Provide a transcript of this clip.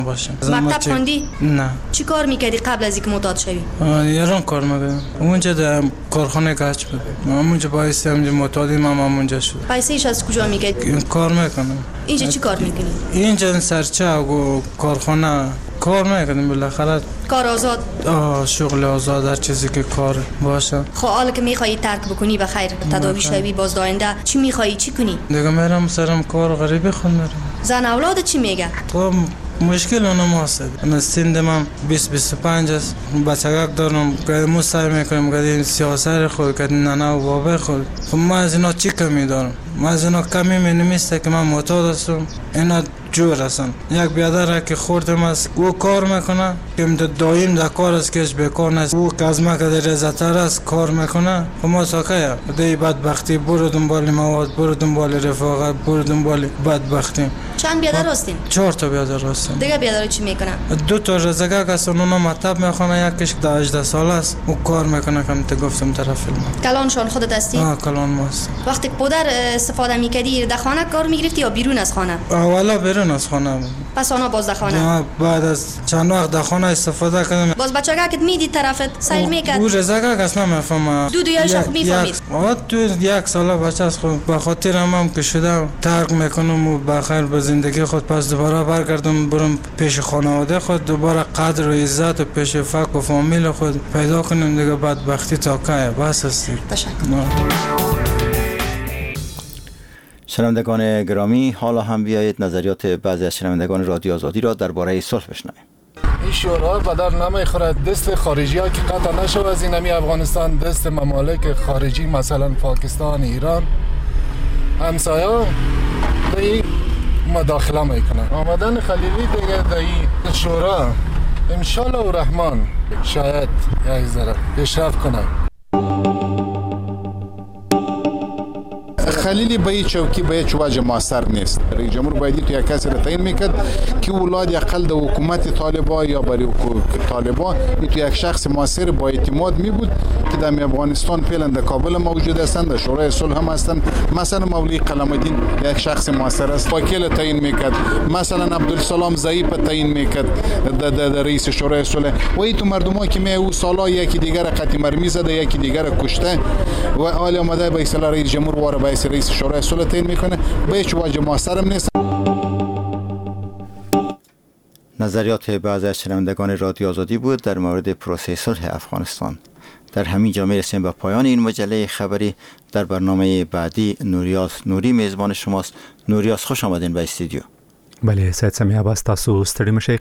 باشم. مکتب خوندی؟ نه. چی کار میکردی قبل از اینکه معتاد شوی؟ ایران کار میکردم. اونجا در کارخانه گچ بود. اونجا باعث همینجا معتادیم اونجا شد. پیسه‌ایش از کجا میگیری؟ کار میکنم. اینجا چی کار میکنی؟ اینجا سرچه و کارخانه کار میکنیم بالاخره. کار آزاد؟ شغل آزاد، هر چیزی که کار باشه. خب حالا که میخوایی ترک بکنی و خیر تداوی شوی بازدارنده، چی میخوایی چی کنی؟ دیگه میرم سرم کار غریبی خوندم. زن اولاد چی میگه؟ خب مشکل اونم هست. من سند من 20-25 است. بچگک دارم که مو سعی میکنم که سیاست خود که ننه و بابا خود. خب من از اینا چی کمی دارم؟ من از اینا کمی نمیسته که من معتاد هستم. اینا جور هستن. یک بیادر که خوردم است او کار میکنه که دایم در کار است که بیکار نیست. او که از ما که رضاتر است کار میکنه. خب ما ساکه دی بدبختی برو دنبال مواد، برو دنبال رفاقت، برو دنبال بدبختی. چند بیادر هستین؟ 4 تا بیادر هستن. دیگه بیادر چی میکنه؟ 2 تا رزگک هستن، اونا مطب میخونه، یکیش 18 ساله است او کار میکنه که من گفتم طرف فیلم. کلانشان خودت هستی؟ کلان ماست. وقتی پدر استفاده میکردی در خانه کار میگرفتی یا بیرون از خانه؟ اولا بیرون از خانه. پس آنها باز در خانه؟ بعد از چند وقت در خانه استفاده کردم. باز بچگکت میدید طرفت سیل میکرد؟ او رزگک اصلا نمیفهمه. دو یایش خوب میفهمید؟ تو 1 ساله بچه است. خب به خاطر هم که شده ترک میکنم و بخیر به زندگی خود پس دوباره برگردم برم پیش خانواده خود، دوباره قدر و عزت و پیش فک و فامیل خود پیدا کنیم. دیگه بدبختی تا که بس است. تشکر. شنوندگان گرامی، حالا هم بیایید نظریات بعضی از شنوندگان رادیو آزادی را درباره صلح بشنویم. این شورا به در نمیخورد دست خارجی ها که قطع نشود از این افغانستان، دست ممالک خارجی مثلا پاکستان، ایران، همسایه به این مداخله میکنن. آمدن خلیلی دیگه در این شورا انشالله و رحمان شاید یک ذره پیشرفت کنه. خلیلی به این چوکی به هیچ وجه موثر نیست. رئیس جمهور باید تو یک کسی را تعیین میکرد که اولاد اقل در حکومت طالبان یا برای طالبان تو یک شخص موثر با اعتماد می بود که در افغانستان فعلا در کابل موجود هستند، در شورای صلح هم هستند. مثلا مولوی قلم الدین یک شخص موثر است، وکیل تعیین میکرد. مثلا عبدالسلام ضعیف تعیین میکرد در رئیس شورای صلح. و این تو مردما که می او سالا یکی دیگر قطع مرمی زده، یکی دیگر کشته و حال آمده به اصطلاح رئیس جمهور واره به رئیس شورای صلح تعیین میکنه، به هیچ وجه موثر نیست. نظریات بعضی از شنوندگان رادیو آزادی بود در مورد پروسه صلح افغانستان. در همین جا میرسیم به پایان این مجله خبری. در برنامه بعدی نوریاس نوری میزبان شماست. نوریاس خوش آمدین به استودیو. بله سید سمیع عباس، تاسو ستړي مشئ.